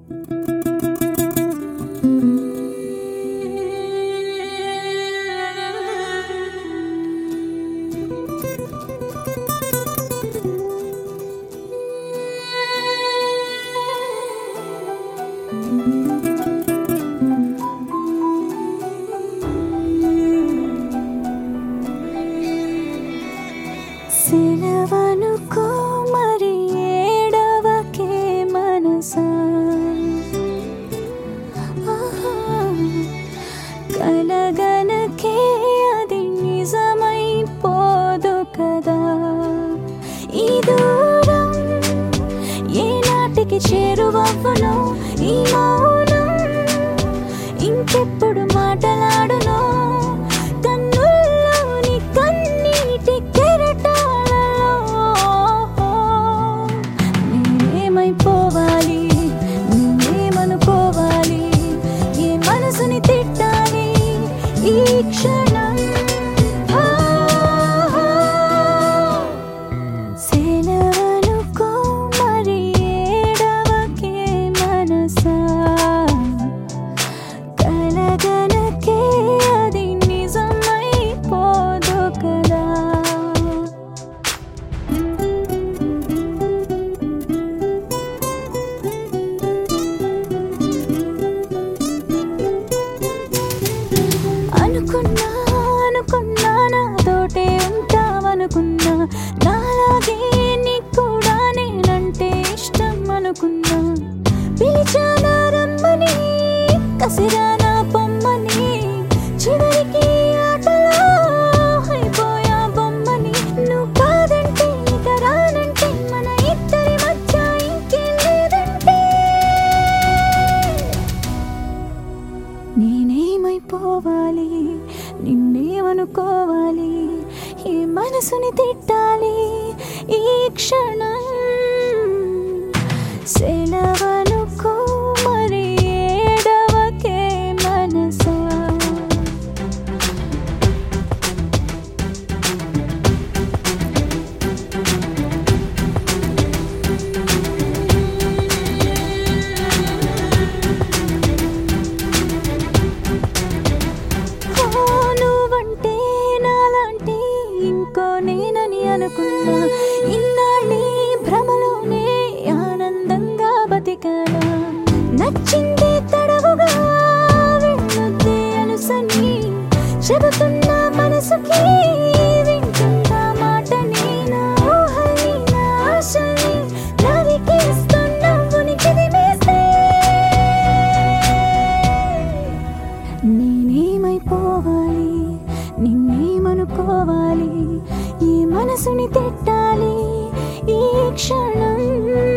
సెలవనుకో మరి ఏడవకే మనసా, కలగనకే అది నిజమైపోదు కదా. ఈ దూరం ఏనాటికి చేరువవ్వను, ఈ మౌనం ఇంకెప్పుడు మాటలాడును. కన్నుల్లోని కన్నీటి కెరటాలలో నేనేమైపోవాలి, నేనేమనుకోవాలి, ఏ మనసుని తిట్టాలి ఈ క్షణం. సెలవనుకో మరి ఏడవకే మనసా, కలగనకే అది నిజమైపోదు కదా. అనుకున్నా అనుకున్నా నాతోటే ఉంటావనుకున్నా, నాలాగే నీకు కూడా నేనంటే ఇష్టం అనుకున్నా. పిలిచానా రమ్మని, కసిరానా పొమ్మని, చివరికి ఆటలో అయిపోయా బొమ్మని. నువ్వు కాదంటే ఇక రానంటే, మన ఇద్దరి మధ్య ఇంకేం లేదంటే, నేనేమైపోవాలి, నిన్నేమనుకోవాలి, ఈ మనసుని తిట్టాలి ఈ క్షణం. సెలవనుకో మరి ఏడవకే మనసా. నువ్వంటే నాలాంటి ఇంకో నేనని అనుకున్నా, ఇన్నాళ్ళీ భ్రమలోనే ఆనందంగా బతికానా. నచ్చింది తడవుగా వెళ్ళొద్దే అనుసని చెబుతున్న మనసుకి, వింటున్న మాటని, నా ఊహని, నా ఆశని నరికేస్తున్న ఉనికిది వేస్తే, నేనేమైపోవాలి, నిన్నేమనుకోవాలి, ఈ మనసుని తిట్టాలి ఈ క్షణం.